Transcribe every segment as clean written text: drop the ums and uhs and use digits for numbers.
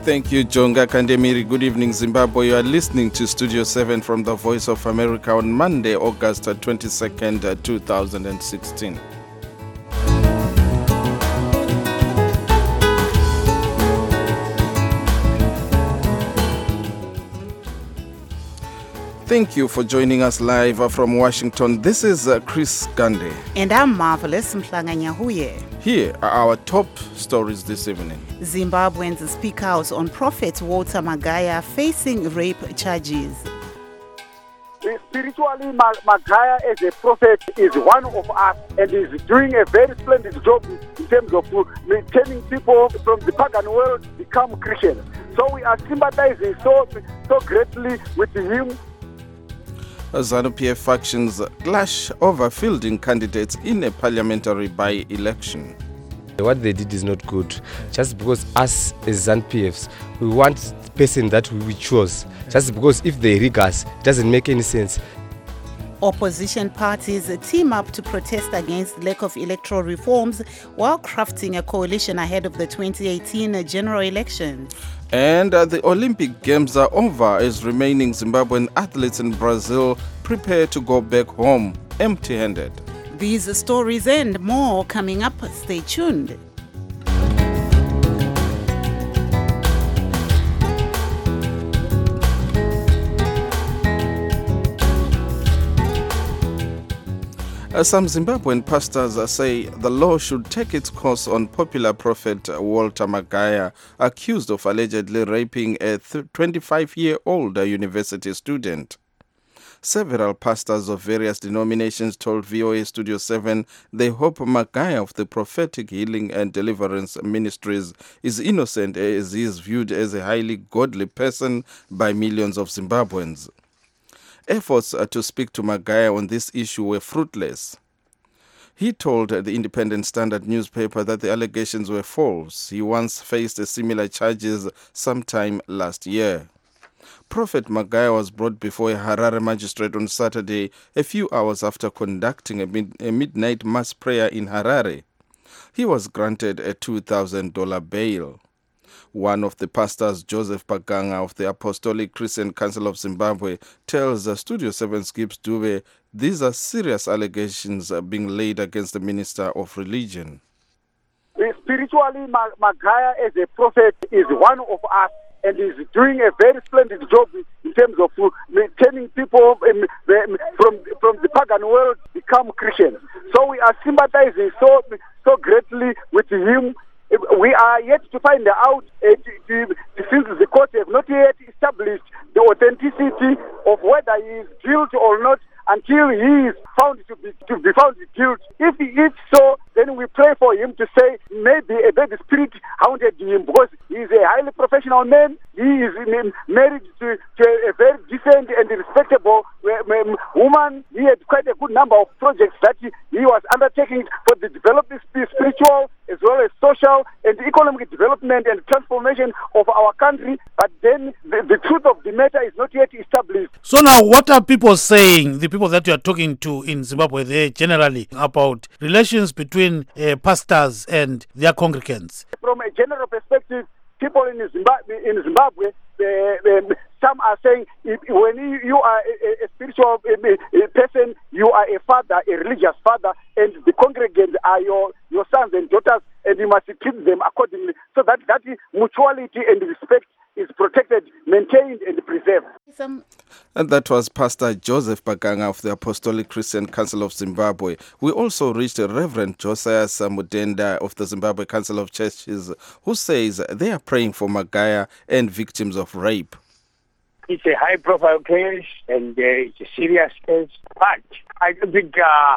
Thank you, Jonga Kandemiri. Good evening, Zimbabwe. You are listening to Studio 7 from the Voice of America on Monday, August 22nd, 2016. Thank you for joining us live from Washington. This is Chris Gandhi. And I'm Marvelous Mhlanga-Nyahuye. Here are our top stories this evening. Zimbabweans speak out on Prophet Walter Magaya facing rape charges. Spiritually, Magaya as a prophet is one of us and is doing a very splendid job in terms of turning people from the pagan world become Christians. So we are sympathizing so greatly with him. ZANU-PF factions clash over fielding candidates in a parliamentary by-election. What they did is not good. Just because us as ZANU-PFs, we want the person that we chose. Just because if they rig us, it doesn't make any sense. Opposition parties team up to protest against lack of electoral reforms while crafting a coalition ahead of the 2018 general elections. And the Olympic Games are over as remaining Zimbabwean athletes in Brazil prepare to go back home empty-handed. These stories and more coming up. Stay tuned. Some Zimbabwean pastors say the law should take its course on popular prophet Walter Magaya, accused of allegedly raping a 25-year-old university student. Several pastors of various denominations told VOA Studio 7 they hope Magaya of the Prophetic Healing and Deliverance Ministries is innocent as he is viewed as a highly godly person by millions of Zimbabweans. Efforts to speak to Magaya on this issue were fruitless. He told the Independent Standard newspaper that the allegations were false. He once faced similar charges sometime last year. Prophet Magaya was brought before a Harare magistrate on Saturday, a few hours after conducting a midnight mass prayer in Harare. He was granted a $2,000 bail. One of the pastors, Joseph Paganga of the Apostolic Christian Council of Zimbabwe, tells Studio 7 Skips Dube these are serious allegations being laid against the Minister of Religion. Spiritually, Magaya as a prophet is one of us and is doing a very splendid job in terms of turning people from the pagan world become Christians. So we are sympathizing so greatly with him. We are yet to find out, since the court have not yet established the authenticity of whether he is guilty or not until he is found to be found guilty. If so, then we pray for him to say maybe a bad spirit haunted him because he is a highly professional man. He is married to a very decent and respectable woman. He had quite a good number of projects that he was undertaking for the development, spiritual as well as social and economic development and transformation of our country. But then the truth of the matter is not yet established. So now what are people saying, the people that you are talking to in Zimbabwe there generally, about relations between pastors and their congregants? From a general perspective, people in Zimbabwe, some are saying when you are a spiritual person, you are a father, a religious father, and the congregants are your sons and daughters, and you must treat them accordingly. So that mutuality and respect is protected, maintained, and preserved. And that was Pastor Joseph Paganga of the Apostolic Christian Council of Zimbabwe. We also reached Reverend Josiah Samudenda of the Zimbabwe Council of Churches, who says they are praying for Magaya and victims of rape. It's a high-profile case and it's a serious case, but I don't think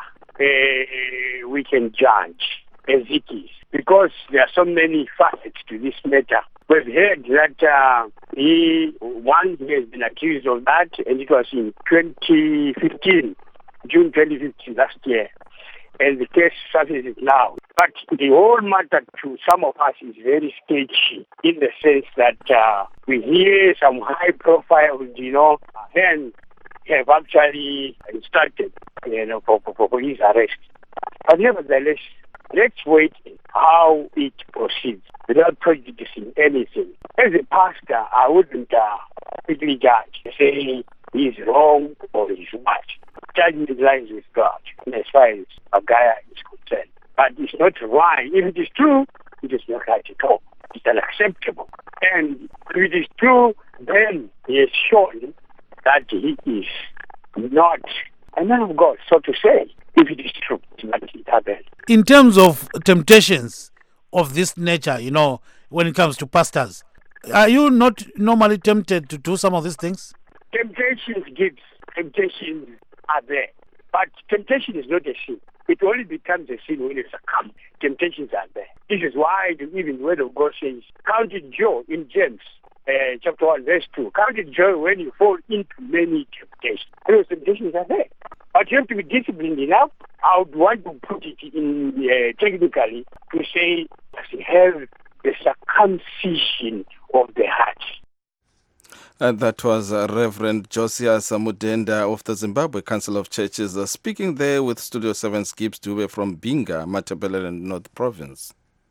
we can judge as it is because there are so many facets to this matter. We've heard that he has been accused of that, and it was in 2015, June 2015, last year. And the case surfaces now. But the whole matter to some of us is very sketchy in the sense that we hear some high profile, men have actually instructed, for his arrest. But nevertheless, let's wait how it proceeds without prejudicing anything. As a pastor, I wouldn't quickly judge, say he's wrong or he's right. Judgment lies with God as far as Magaya is concerned. But it's not right. If it is true, it is not right at all. It's unacceptable. And if it is true, then he has shown that he is not a man of God, so to say. If it is true, it happened. In terms of temptations of this nature, when it comes to pastors, are you not normally tempted to do some of these things? Temptations are there. But temptation is not a sin. It only becomes a sin when you succumb. Temptations are there. This is why even the word of God says, count it joy in James chapter 1, verse 2. Count it joy when you fall into many temptations. Those temptations are there. But you have to be disciplined enough. I would want to put it in technically to say, have the circumcision of the heart. That was Reverend Josias Mudenda of the Zimbabwe Council of Churches speaking there with Studio 7's Gibbs Dube from Binga, Matabeleland North Province.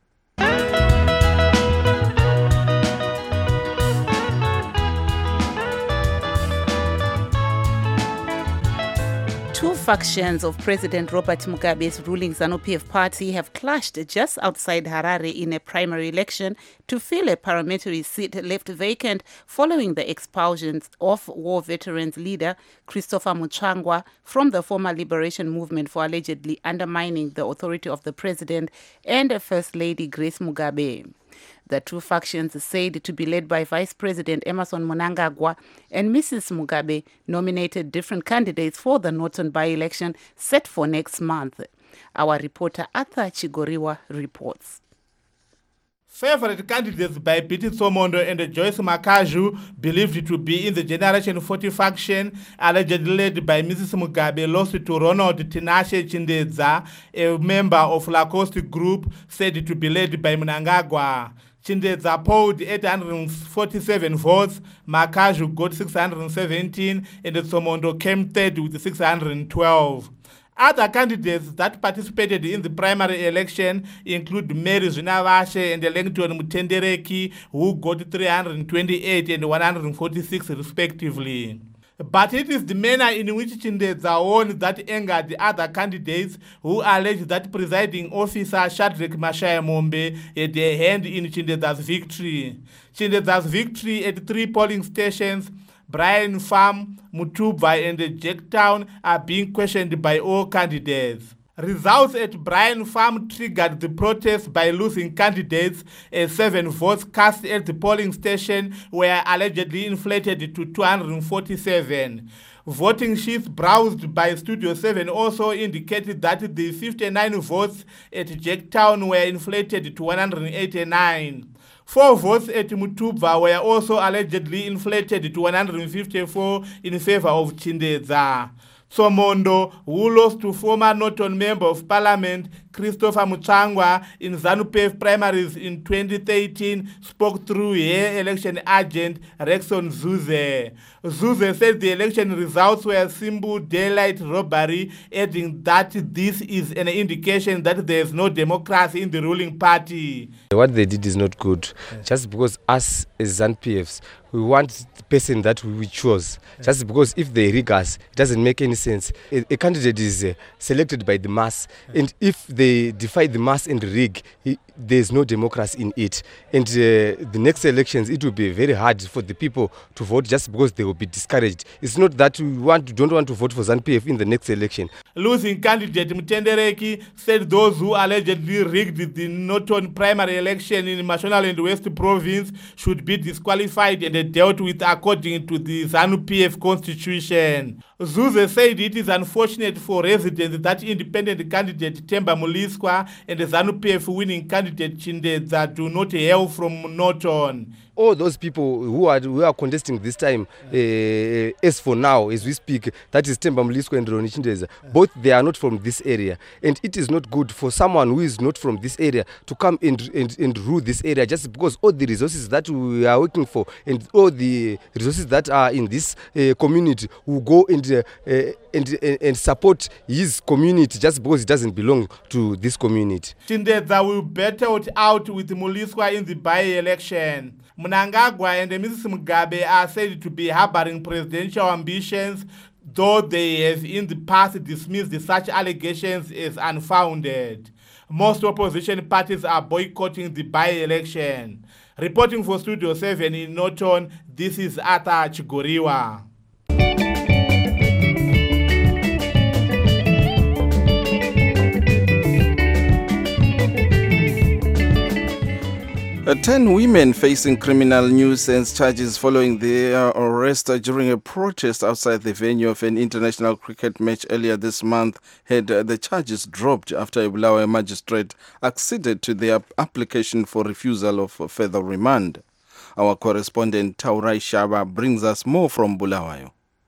Two factions of President Robert Mugabe's ruling ZANU-PF party have clashed just outside Harare in a primary election to fill a parliamentary seat left vacant following the expulsions of war veterans leader Christopher Muchangwa from the former liberation movement for allegedly undermining the authority of the president and First Lady Grace Mugabe. The two factions said to be led by Vice President Emmerson Mnangagwa and Mrs. Mugabe nominated different candidates for the Norton by-election set for next month. Our reporter Arthur Chigoriwa reports. Favorite candidates by Biti Somondo and Joyce Makaju, believed to be in the Generation 40 faction, allegedly led by Mrs. Mugabe, lost to Ronald Tinashe Chindedza, a member of Lacoste Group, said to be led by Mnangagwa. Chindedza polled 847 votes, Makaju got 617, and Somondo came third with 612. Other candidates that participated in the primary election include Mary Zinavashe and Langton Mutendereki, who got 328 and 146 respectively. But it is the manner in which Chindedza won that angered the other candidates who alleged that presiding officer Shadrack Mashaya Mombe had a hand in Chindedza's victory. Chindedza's victory at 3 polling stations, Brian Farm, Mutuba and Jacktown, are being questioned by all candidates. Results at Brian Farm triggered the protest by losing candidates as 7 votes cast at the polling station were allegedly inflated to 247. Voting sheets browsed by Studio 7 also indicated that the 59 votes at Jacktown were inflated to 189. 4 votes at Mutuba were also allegedly inflated to 154 in favor of Chindedza. Somondo, who lost to former Norton Member of Parliament Christopher Muchangwa in ZANU-PF primaries in 2013, spoke through her election agent Rexon Zuze. Zuze said the election results were simple daylight robbery, adding that this is an indication that there is no democracy in the ruling party. What they did is not good, just because us as ZANU-PFs, we want the person that we chose. Just because if they rig us, it doesn't make any sense. A candidate is selected by the mass, and if they defy the mass and rig, there's no democracy in it. And the next elections, it will be very hard for the people to vote just because they will be discouraged. It's not that we don't want to vote for ZANU-PF in the next election. Losing candidate Mutendereki said those who allegedly rigged the Norton primary election in Mashonaland West Province should be disqualified and dealt with according to the ZANU-PF constitution. Zuze said it is unfortunate for residents that independent candidate Temba Muliswa and the ZANU-PF winning candidate Chindedza do not hail from Norton. all those people who are contesting this time, as for now, as we speak, that is Themba Mliswa and Ronnie Chindeza, both they are not from this area. And it is not good for someone who is not from this area to come and rule this area, just because all the resources that we are working for and all the resources that are in this community will go and support his community just because it doesn't belong to this community. Chindeza will battle it out with Mliswa in the by-election. Mnangagwa and Mrs. Mugabe are said to be harboring presidential ambitions, though they have in the past dismissed such allegations as unfounded. Most opposition parties are boycotting the by-election. Reporting for Studio 7 in Norton, this is Arthur Chigoriwa. 10 women facing criminal nuisance charges following their arrest during a protest outside the venue of an international cricket match earlier this month had the charges dropped after a Bulawayo magistrate acceded to their application for refusal of further remand. Our correspondent Taurai Shaba brings us more from Bulawayo.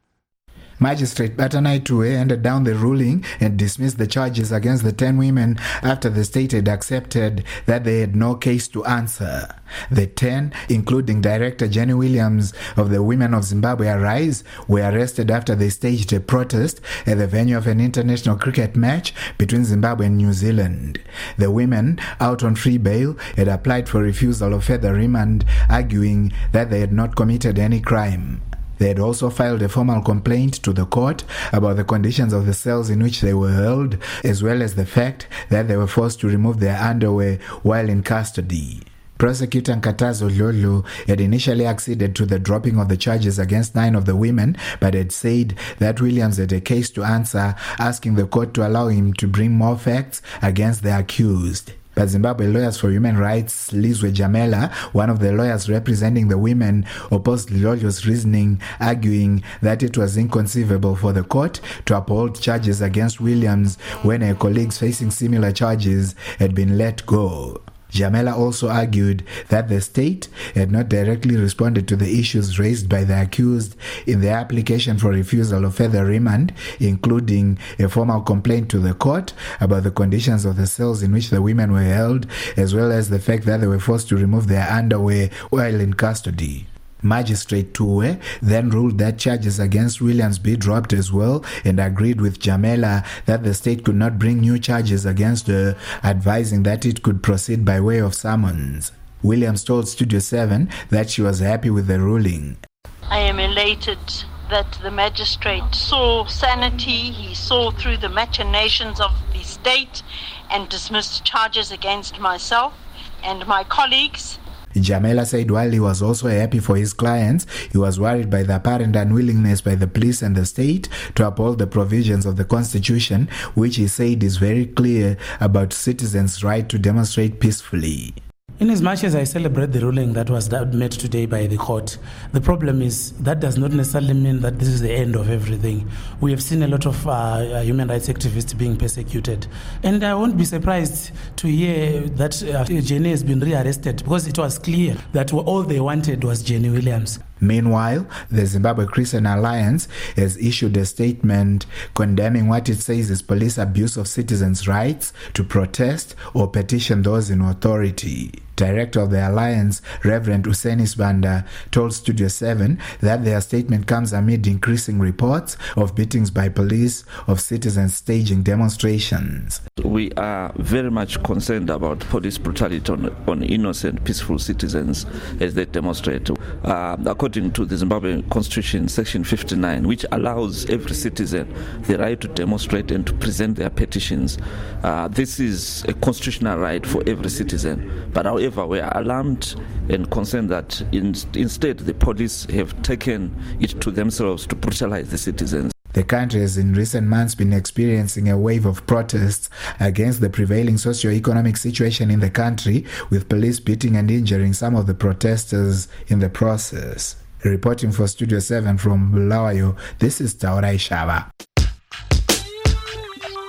Magistrate Batanai Tue handed down the ruling and dismissed the charges against the 10 women after the state had accepted that they had no case to answer. The 10, including Director Jenny Williams of the Women of Zimbabwe Arise, were arrested after they staged a protest at the venue of an international cricket match between Zimbabwe and New Zealand. The women, out on free bail, had applied for refusal of further remand, arguing that they had not committed any crime. They had also filed a formal complaint to the court about the conditions of the cells in which they were held, as well as the fact that they were forced to remove their underwear while in custody. Prosecutor Nkatazo Lolo had initially acceded to the dropping of the charges against 9 of the women, but had said that Williams had a case to answer, asking the court to allow him to bring more facts against the accused. But Zimbabwe Lawyers for Human Rights, Lizwe Jamela, one of the lawyers representing the women, opposed Lolo's reasoning, arguing that it was inconceivable for the court to uphold charges against Williams when her colleagues facing similar charges had been let go. Jamela also argued that the state had not directly responded to the issues raised by the accused in their application for refusal of further remand, including a formal complaint to the court about the conditions of the cells in which the women were held, as well as the fact that they were forced to remove their underwear while in custody. Magistrate Tue then ruled that charges against Williams be dropped as well and agreed with Jamela that the state could not bring new charges against her, advising that it could proceed by way of summons. Williams told Studio 7 that she was happy with the ruling. I am elated that the magistrate saw sanity, he saw through the machinations of the state and dismissed charges against myself and my colleagues. Jamela said while he was also happy for his clients, he was worried by the apparent unwillingness by the police and the state to uphold the provisions of the Constitution, which he said is very clear about citizens' right to demonstrate peacefully. In as much as I celebrate the ruling that was made today by the court, the problem is that does not necessarily mean that this is the end of everything. We have seen a lot of human rights activists being persecuted. And I won't be surprised to hear that Jenny has been rearrested, because it was clear that all they wanted was Jenny Williams. Meanwhile, the Zimbabwe Christian Alliance has issued a statement condemning what it says is police abuse of citizens' rights to protest or petition those in authority. Director of the Alliance, Reverend Usenis Banda, told Studio 7 that their statement comes amid increasing reports of beatings by police of citizens staging demonstrations. We are very much concerned about police brutality on innocent, peaceful citizens as they demonstrate. According to the Zimbabwean Constitution, Section 59, which allows every citizen the right to demonstrate and to present their petitions, this is a constitutional right for every citizen. But however, we are alarmed and concerned that instead the police have taken it to themselves to brutalize the citizens. The country has in recent months been experiencing a wave of protests against the prevailing socio-economic situation in the country, with police beating and injuring some of the protesters in the process. Reporting for Studio 7 from Bulawayo, this is Taurai Shava.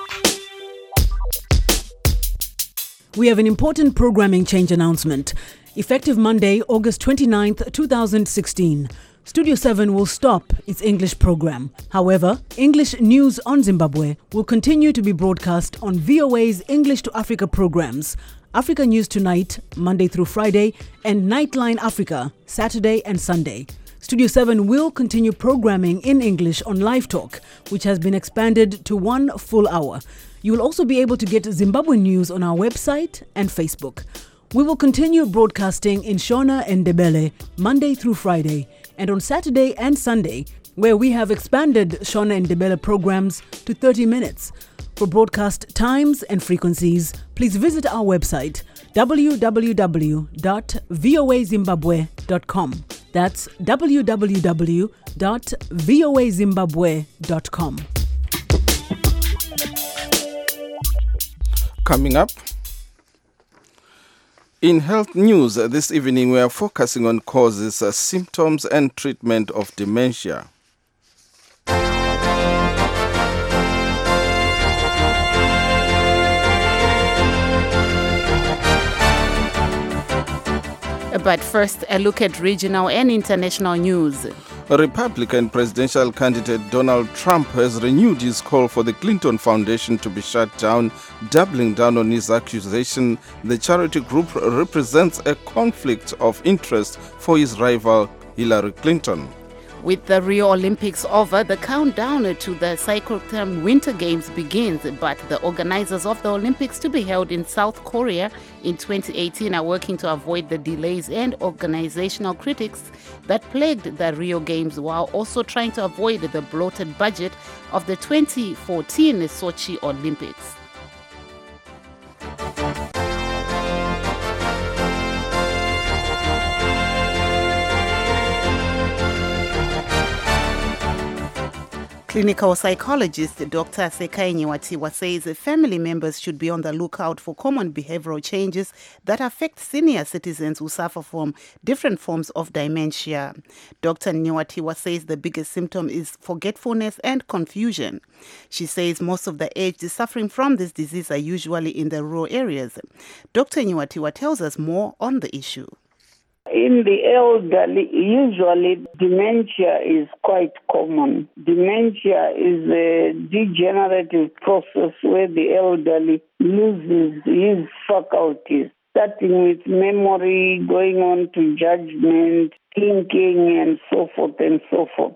We have an important programming change announcement. Effective Monday, August 29th, 2016. Studio 7 will stop its English program. However, English news on Zimbabwe will continue to be broadcast on VOA's English to Africa programs, Africa News Tonight, Monday through Friday, and Nightline Africa, Saturday and Sunday. Studio 7 will continue programming in English on Live Talk, which has been expanded to 1 full hour. You will also be able to get Zimbabwe news on our website and Facebook. We will continue broadcasting in Shona and Ndebele, Monday through Friday, and on Saturday and Sunday, where we have expanded Shona and Ndebele programs to 30 minutes. For broadcast times and frequencies, please visit our website www.voazimbabwe.com. That's www.voazimbabwe.com. Coming up, in health news this evening, we are focusing on causes, symptoms and treatment of dementia. But first, a look at regional and international news. Republican presidential candidate Donald Trump has renewed his call for the Clinton Foundation to be shut down, doubling down on his accusation the charity group represents a conflict of interest for his rival Hillary Clinton. With the Rio Olympics over, the countdown to the cyclotron Winter Games begins, but the organizers of the Olympics to be held in South Korea in 2018 are working to avoid the delays and organizational critics that plagued the Rio Games, while also trying to avoid the bloated budget of the 2014 Sochi Olympics. Clinical psychologist Dr. Sekai Nyiwatiwa says family members should be on the lookout for common behavioral changes that affect senior citizens who suffer from different forms of dementia. Dr. Nyiwatiwa says the biggest symptom is forgetfulness and confusion. She says most of the aged suffering from this disease are usually in the rural areas. Dr. Nyiwatiwa tells us more on the issue. In the elderly, usually dementia is quite common. Dementia is a degenerative process where the elderly loses his faculties, starting with memory, going on to judgment, thinking, and so forth and so forth.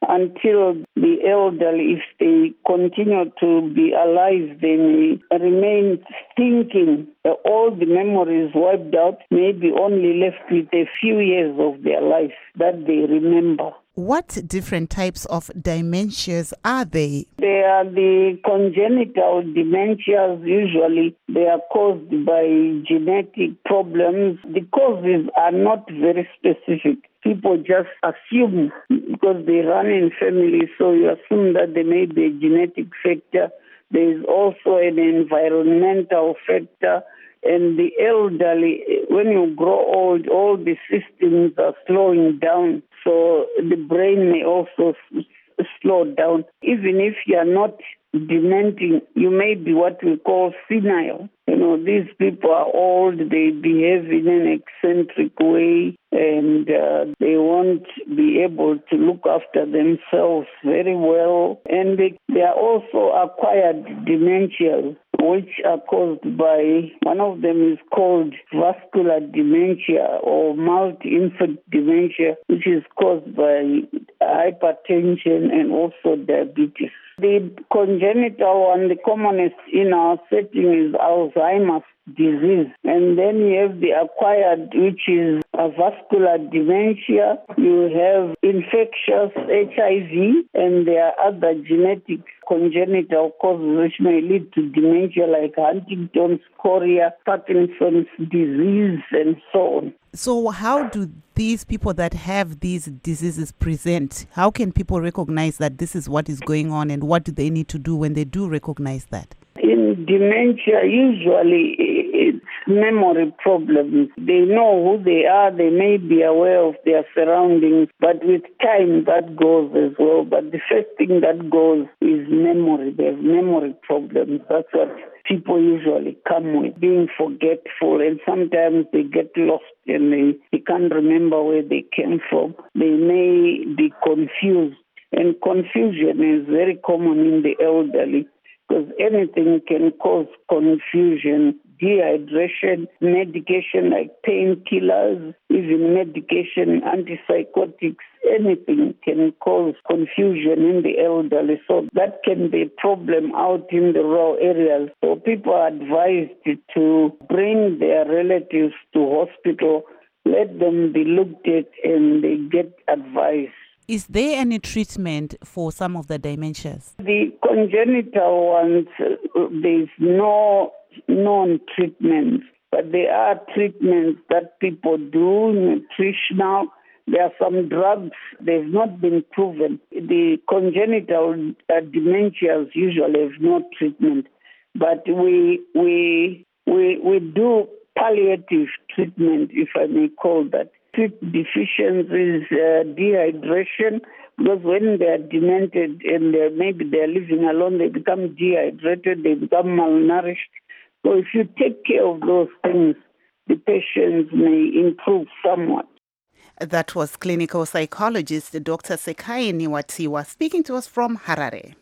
Until the elderly, if they continue to be alive, they may remain thinking. All the memories wiped out, maybe only left with a few years of their life that they remember. What different types of dementias are they? They are the congenital dementias. Usually they are caused by genetic problems. The causes are not very specific. People just assume because they run in families, so you assume that there may be a genetic factor. There is also an environmental factor. And the elderly, when you grow old, all the systems are slowing down. So the brain may also slow down. Even if you are not dementing, you may be what we call senile. You know, these people are old, they behave in an eccentric way, and they won't be able to look after themselves very well. And they are also acquired dementias, which are caused by, one of them is called vascular dementia or multi-infant dementia, which is caused by hypertension and also diabetes. The congenital one, the commonest in our setting, is Alzheimer's disease. And then you have the acquired, which is a vascular dementia. You have infectious HIV, and there are other genetic congenital causes which may lead to dementia like Huntington's chorea, Parkinson's disease, and so on. So how do these people that have these diseases present? How can people recognize that this is what is going on, and what do they need to do when they do recognize that? In dementia, usually it's memory problems. They know who they are, they may be aware of their surroundings, but with time that goes as well. But the first thing that goes is memory. They have memory problems. That's what people usually come with, being forgetful, and sometimes they get lost and they can't remember where they came from. They may be confused, and confusion is very common in the elderly because anything can cause confusion. Dehydration, medication like painkillers, even medication, antipsychotics, anything can cause confusion in the elderly. So that can be a problem out in the rural areas. So people are advised to bring their relatives to hospital, let them be looked at, and they get advice. Is there any treatment for some of the dementias? The congenital ones, there's no known treatments, but there are treatments that people do, nutritional. There are some drugs, they've not been proven. The congenital dementias usually have no treatment, but we do palliative treatment, if I may call that. Treat deficiencies, dehydration, because when they are demented and maybe they are living alone, they become dehydrated, they become malnourished. So if you take care of those things, the patients may improve somewhat. That was clinical psychologist Dr. Sekai Niwatiwa speaking to us from Harare.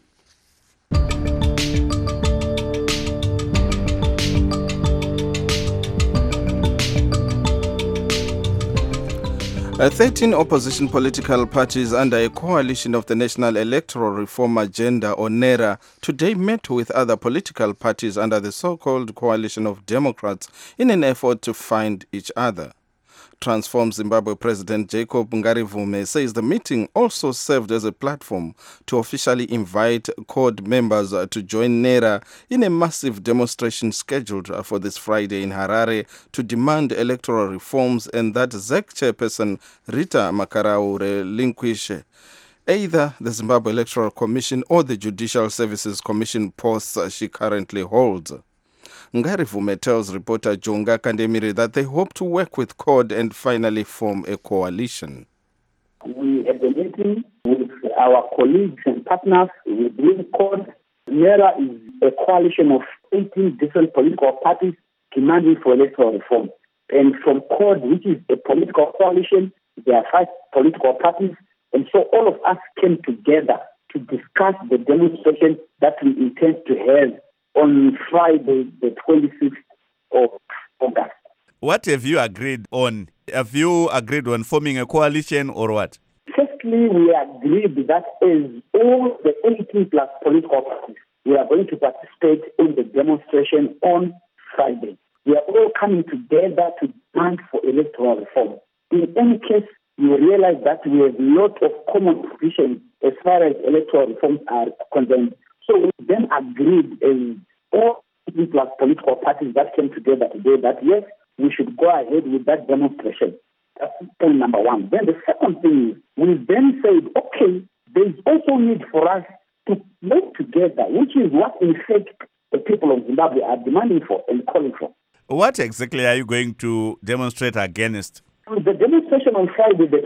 13 opposition political parties under a coalition of the National Electoral Reform Agenda, or NERA, today met with other political parties under the so-called Coalition of Democrats in an effort to find each other. Transform Zimbabwe President Jacob Ngarivume says the meeting also served as a platform to officially invite CORD members to join NERA in a massive demonstration scheduled for this Friday in Harare to demand electoral reforms and that ZEC chairperson Rita Makarau relinquish either the Zimbabwe Electoral Commission or the Judicial Services Commission posts she currently holds. Ngarivume tells reporter Jonga Kandemiri that they hope to work with CORD and finally form a coalition. We had a meeting with our colleagues and partners within CORD. NERA is a coalition of 18 different political parties demanding for electoral reform. And from CORD, which is a political coalition, there are 5 political parties. And so all of us came together to discuss the demonstration that we intend to have on Friday, the 26th of August. What have you agreed on? Have you agreed on forming a coalition or what? Firstly, we agreed that as all the 18 plus political parties, we are going to participate in the demonstration on Friday. We are all coming together to demand for electoral reform. In any case, you realize that we have a lot of common positions as far as electoral reforms are concerned. So we then agreed as all plus political parties that came together today that yes, we should go ahead with that demonstration. That's point number one. Then the second thing is we then said, okay, there's also need for us to work together, which is what in fact the people of Zimbabwe are demanding for and calling for. What exactly are you going to demonstrate against? The demonstration on Friday, the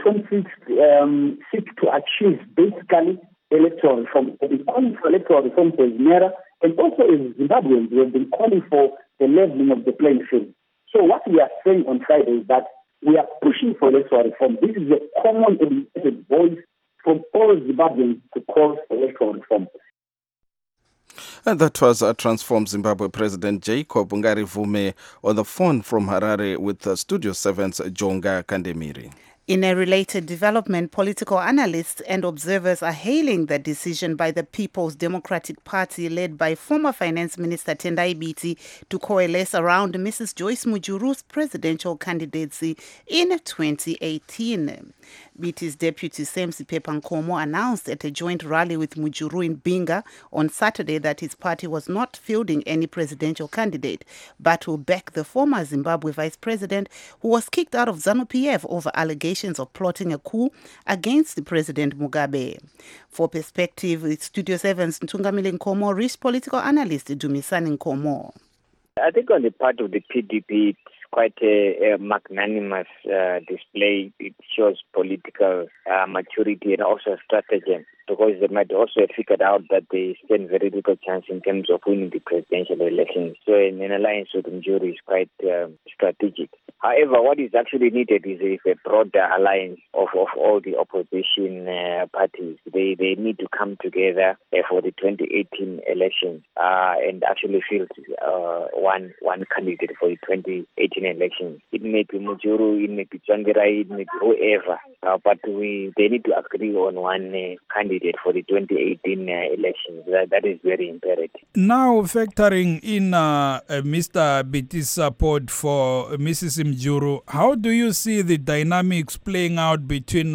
26th, seeks to achieve basically electoral reform. We've been calling for electoral reform as NERA, and also as Zimbabweans, we have been calling for the leveling of the playing field. So what we are saying on Friday is that we are pushing for electoral reform. This is a common and united voice from all Zimbabweans to call for electoral reform. And that was Transform Zimbabwe President Jacob Ngarivume on the phone from Harare with Studio 7's Jonga Kandemiri. In a related development, political analysts and observers are hailing the decision by the People's Democratic Party led by former Finance Minister Tendai Biti to coalesce around Mrs. Joyce Mujuru's presidential candidacy in 2018. Biti's deputy Semsiphepha Nkomo announced at a joint rally with Mujuru in Binga on Saturday that his party was not fielding any presidential candidate, but will back the former Zimbabwe vice president who was kicked out of ZANU-PF over allegations of plotting a coup against President Mugabe. For Perspective, Studio 7's Ntungamile Nkomo reached political analyst Dumisani Nkomo. I think on the part of the PDP, it's quite a magnanimous display. It shows political maturity and also stratagem, because they might also have figured out that they stand very little chance in terms of winning the presidential elections. So an alliance with Mujuru is quite strategic. However, what is actually needed is a broader alliance of all the opposition parties. They need to come together for the 2018 elections and actually field one candidate for the 2018 elections. It may be Mujuru, it may be Tsvangirai, it may be whoever, but they need to agree on one candidate for the 2018 elections. That is very imperative. Now, factoring in Mr. Biti's support for Mrs. Mujuru, how do you see the dynamics playing out between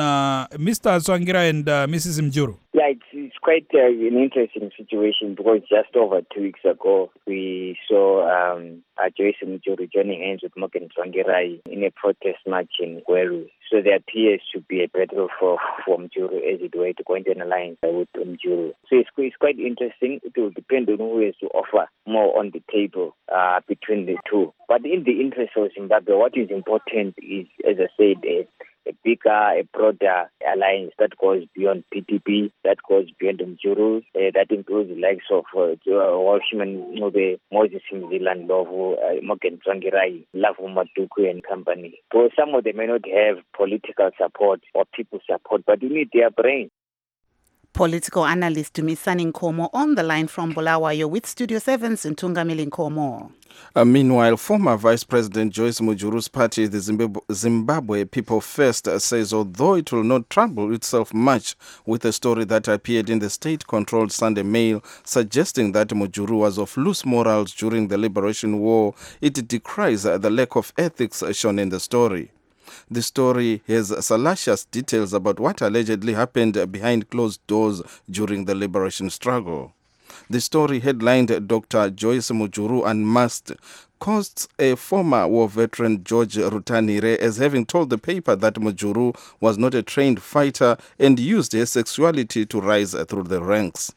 Mr. Tsvangirai and Mrs. Mujuru? Yeah, it's quite an interesting situation, because just over 2 weeks ago, we saw Joyce Mujuru joining hands with Morgan Tsvangirai in a protest march in Gweru. So there appears to be a battle for Mujuru, as it were, to go into an alliance with Mujuru. So it's quite interesting. It will depend on who has to offer more on the table between the two. But in the interest of Zimbabwe, what is important is, as I said, a bigger, a broader alliance that goes beyond PDP, that goes beyond Mujuru, that includes the likes of Walshman, Moses Mzila Ndlovu, Morgan Tsvangirai, Lavu Maduku and company. So some of them may not have political support or people support, but you need their brain. Political analyst Dumisani Nkomo on the line from Bulawayo with Studio 7's Ntungamili Nkomo. Meanwhile, former Vice President Joyce Mujuru's party, the Zimbabwe People First, says although it will not trouble itself much with a story that appeared in the state-controlled Sunday Mail suggesting that Mujuru was of loose morals during the Liberation War, it decries the lack of ethics shown in the story. The story has salacious details about what allegedly happened behind closed doors during the liberation struggle. The story, headlined Dr. Joyce Mujuru Unmasked, costs a former war veteran, George Rutanire, as having told the paper that Mujuru was not a trained fighter and used his sexuality to rise through the ranks.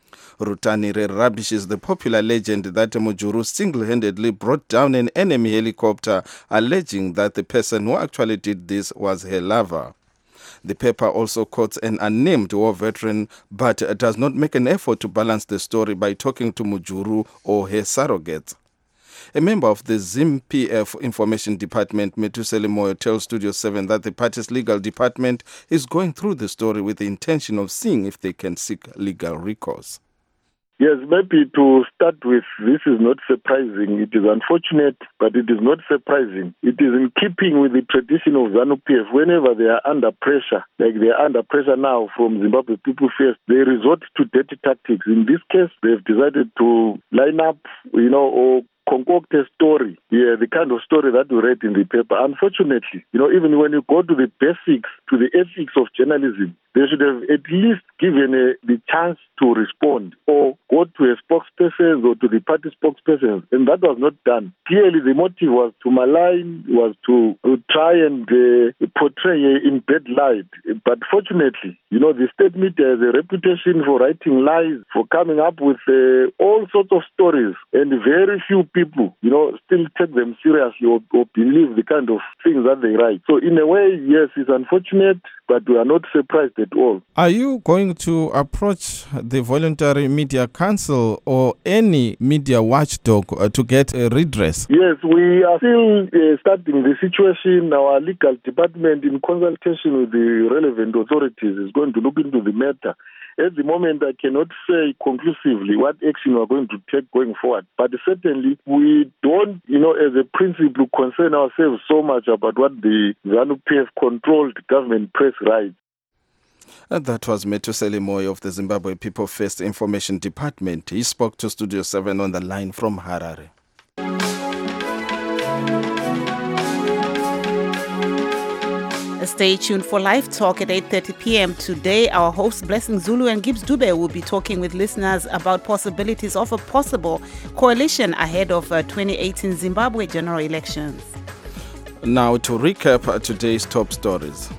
Rutanire rubbishes the popular legend that Mujuru single-handedly brought down an enemy helicopter, alleging that the person who actually did this was her lover. The paper also quotes an unnamed war veteran, but does not make an effort to balance the story by talking to Mujuru or her surrogate. A member of the ZIM-PF Information Department, Metuseli Moyo, tells Studio 7 that the party's legal department is going through the story with the intention of seeing if they can seek legal recourse. Yes, maybe to start with, this is not surprising. It is unfortunate, but it is not surprising. It is in keeping with the tradition of ZANU-PF. Whenever they are under pressure, like they are under pressure now from Zimbabwe People First, they resort to dirty tactics. In this case, they've decided to line up, or concoct a story, the kind of story that we read in the paper. Unfortunately, even when you go to the basics, to the ethics of journalism, they should have at least given the chance to respond or go to a spokesperson or to the party spokesperson, and that was not done. Clearly, the motive was to malign, was to try and portray in bad light. But fortunately, the state media has a reputation for writing lies, for coming up with all sorts of stories, and very few people, still take them seriously or believe the kind of things that they write. So in a way, yes, it's unfortunate, but we are not surprised at all. Are you going to approach the Voluntary Media Council or any media watchdog to get a redress? Yes, we are still studying the situation. Our legal department, in consultation with the relevant authorities, is going to look into the matter. At the moment, I cannot say conclusively what action we are going to take going forward. But certainly, we don't, as a principle, concern ourselves so much about what the ZANU-PF controlled government press writes. And that was Metuseli Moyo of the Zimbabwe People First Information Department. He spoke to Studio 7 on the line from Harare. Stay tuned for Live Talk at 8:30 p.m. Today, our hosts Blessing Zulu and Gibbs Dube will be talking with listeners about possibilities of a possible coalition ahead of 2018 Zimbabwe general elections. Now to recap today's top stories.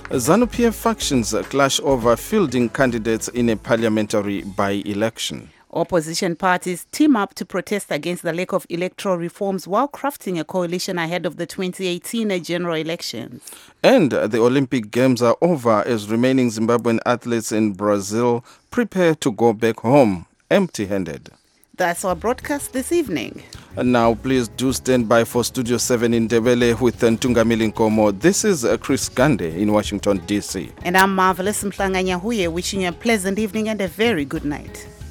ZANU-PF factions clash over fielding candidates in a parliamentary by-election. Opposition parties team up to protest against the lack of electoral reforms while crafting a coalition ahead of the 2018 general elections. And the Olympic Games are over as remaining Zimbabwean athletes in Brazil prepare to go back home empty-handed. That's our broadcast this evening. And now, please do stand by for Studio 7 in Ndebele with Ntungamili Nkomo. This is Chris Gande in Washington, D.C. And I'm Marvelous Mhlanga Nyahuye, wishing you a pleasant evening and a very good night.